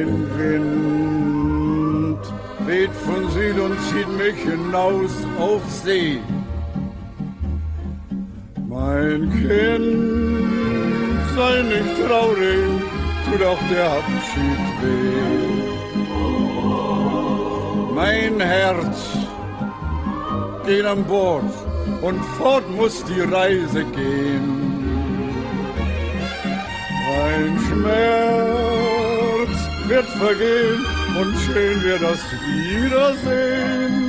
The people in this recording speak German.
Ein Wind weht von Süd und zieht mich hinaus auf See. Mein Kind, sei nicht traurig, tut auch der Abschied weh. Mein Herz geht an Bord und fort muss die Reise gehen. Mein Schmerz wird vergehen und schön wird das Wiedersehen.